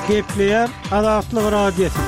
Gepleyer Azatlyk Radiosu.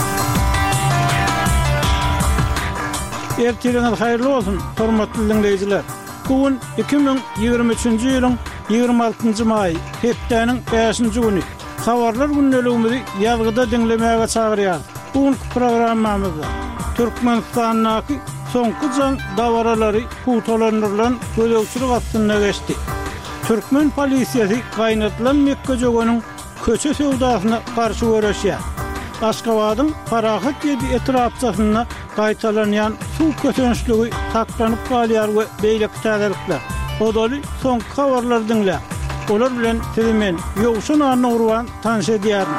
Ertiriniz hayırlı olsun, hormatly dinleyijiler. Bugün 2023-nji ýylyň 26-njy maý, hepdeniň 5-nji güni. Habarlar günnäligimizi ýazgyda dinlemäge çagyrýar. Bugünkü programmamyzda Türkmenistanyň soňky jaň dawaralary putolandyrylan gödekçilik astyna geçdi. Türkmen polisiýasy gaýnatylan Mekke jogonyň köçe sowdasyna garşy görüşýär. Aşgabatyň Parahat ýedi etrapçysyna gaýtalanýan suw köçençligi taklanyp galýar we beýle täzelikler. Odaly soňky habarlar dinle. Olar bilen sizimen ýogşun anyny urwan tanış edýär.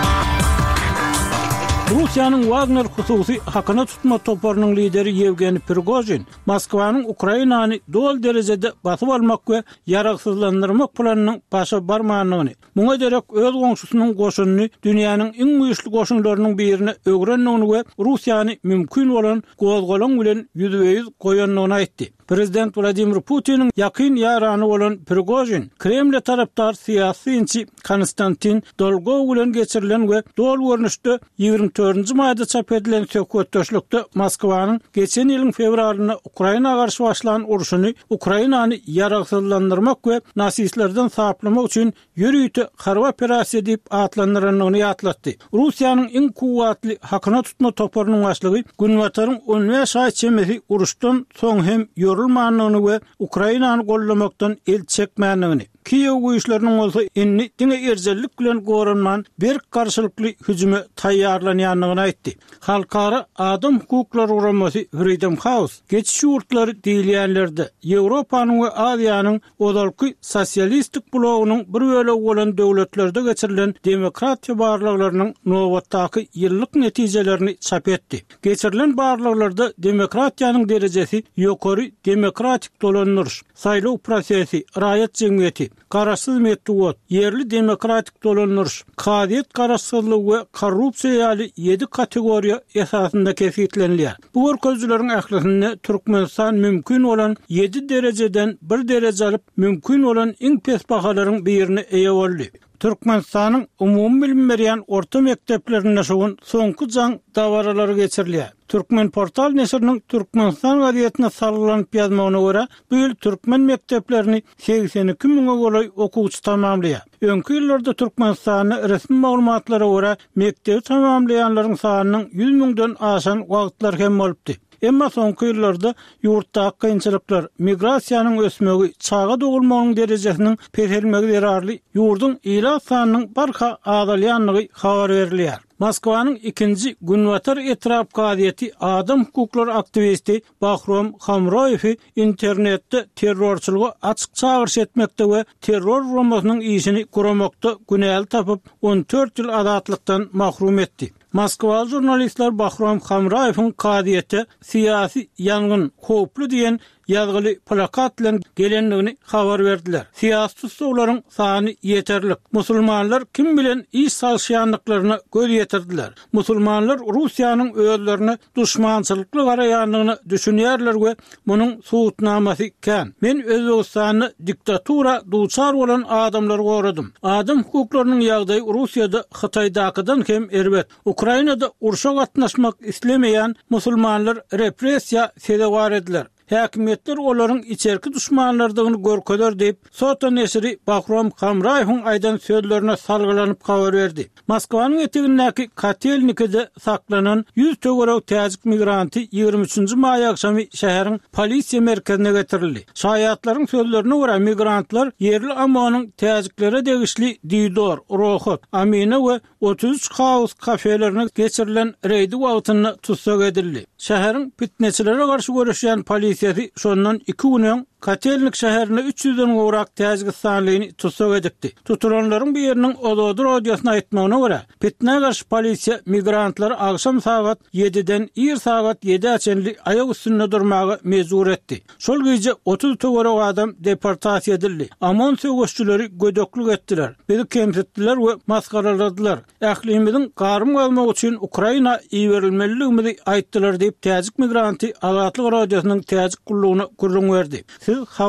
Rusiýanyň Wagner hususy hakyna tutma toparynyň lideri Yevgeniy Prigojin Moskwanyň Ukrainany dol derejede basyp almak we ýaragsyzlandyrmak planynyň başa barmanyny, muňa derek öz goňşusynyň goşunyny dünýäniň iň güýçli goşunlarynyň birine öwrendigini we Rusiýany mümkin bolan gozgolan bilen ýüzbeýüz goýanlygyny aýtdy. Prezident Vladimir Putin'in yakın yarany bolan Prigojin, Kreml tarapdar siýasyçy Konstantin Dolgov bilen geçirilen we dol görnüşde 24-nji maýda çap edilen söhbetdeşlikde Moskwanyň geçen ýylyň fevralyna Ukraina garşy başlanan uruşuny Ukrainany ýaragsyzlandyrmak we nasistlerden saplamak üçin ýürüýte harba operasiýa diýip atlandyrylyny ýatlatdy. Rusiýanyň iň kuwatly hakyna tutma toparynyň başlygy Günwataryň 10 şahy çemesi uruşdan soň hem yorulmanlygyny we Ukrainany gollamakdan el çekmänligini, Kiýew güýçleriniň bolsa inni diňe erjellik bilen goranman bir garşylykly hüjüme taýýarlanýanlygyny aýtdy. Halkara adam hukuklary guramasy Freedom House geçiş ýurtlary diýilýänlerde Ýewropanyň we Aziýanyň odalky sosialistik blogynyň bir bölegi bolan döwletlerde geçirilen demokratiýa barlyklarynyň nowatdaky ýyllyk netijelerini çap etdi. Geçirilen barlyklarda demokratiýanyň derejesi ýokary demokratik dolandyryş, saýlaw prosesi, raýat jemgyýeti, garaşsyz metod, yerli demokratik dolandyryş, kadiýet garaşsyzlygy we korrupsiýa ýaly 7 kategoriýa esasynda kesitlenýär. Bu görkezleriň ählisinde Türkmenistan mümkin bolan 7 derejeden 1 dereje alyp mümkin bolan iň pes bahalaryň birini eýe boldy. Türkmenistanyň umumy bilim berýän orta mekdeplerinde şoň soňky jaň dawaralary geçirilýär. Türkmen portal neşriniň Türkmenistan gazetine sarylanyp ýazmagyna görä, bu ýyl türkmen mekteplerini 82 miňe goly okuwçy tamamlaýar. Öňkü ýyllarda Türkmenistanyň resmi maglumatlara görä mektebi tamamlaýanlaryň sanynyň 100 miňden aşan wagtlar hem bolupdy. Emma soňky ýyllarda ýurtdaky kynçylyklar, migrasiýanyň ösmegi, çağa dogulmagyň derejesiniň peselmegi derarly ýurdun ila sanynyň barha azalýanlygy habar berilýär. Moskwanyň 2-nji Günwatar etrap gaziýeti adam hukuklary aktivisti Bahrom Hamroýew internetde terrorçylyga açyk çağırış etmekde we terror romasynyň işini guramakda günäl tapyp 14 ýyl azatlykdan mahrum etdi. Moskwa jurnalistler Bahrom Hamroýewiň gaziýete siýasy ýangyn howplu diýen ýazgyly plakat bilen gelenligini habar berdiler. Siýasy sowlaryň sany ýeterlik. Musulmanlar kim bilen iş salşýanlyklaryna göz ýetirdiler. Musulmanlar Rusiýanyň özlerini düşmançylykly garaýanlygyny düşünýärler we munyň suwutnamasy kän. Men Özbegistany diktatura duçar bolan adamlar goradym. Adam hukuklarynyň ýagdaýy Rusiýada Hytaýdakydan hem erbet. Ukrainada urşa gatnaşmak islemeýän musulmanlar repressiýa sedewar ediler. Häkimetler olaryň içerki düşmanlardygyny görkezler diýip Sota neşri Bahrom Hamroýewiň aýdan sözlerine salgylanyp habar berdi. Moskwanyň etegindäki Kotelnikide saklanan 100 töwerek täzik migranty 23-nji maý akşamy şäheriň polisiýa merkezine getirildi. Şaýatlaryň sözlerine görä migrantlar yerli amanyň täziklere degişli Didor, Rohot, Amine we 33 House kafelerine geçirilen reýdi wagtyny tutsak edildi. Şäheriň fitneçilere garşy görüşýän polisiýasy şondan 2 günden Kotelnik şäherine 300'den gowrak täzgi sanlygyny tutsak edipdi. Tutulanlaryň biriniň Ododur radiosyna aýtmagyna görä, fitne garşy polisiýa migrantlar akşam saat 7'den ir saat 7'e aýak üstünde durmagy mejbur etdi. Şol gece 30 töwerek adam deportasiýa edildi. Amon söwüşçüleri gödöklük etdiler. Bizi kemsitdiler we maskaraladylar. Ählimiziň garym galmak üçin Ukraina iýerilmeliligini aýtdylar diýip täzik migranty Azatlyk radiosynyň täzik gullugyna gurrun berdi. Siz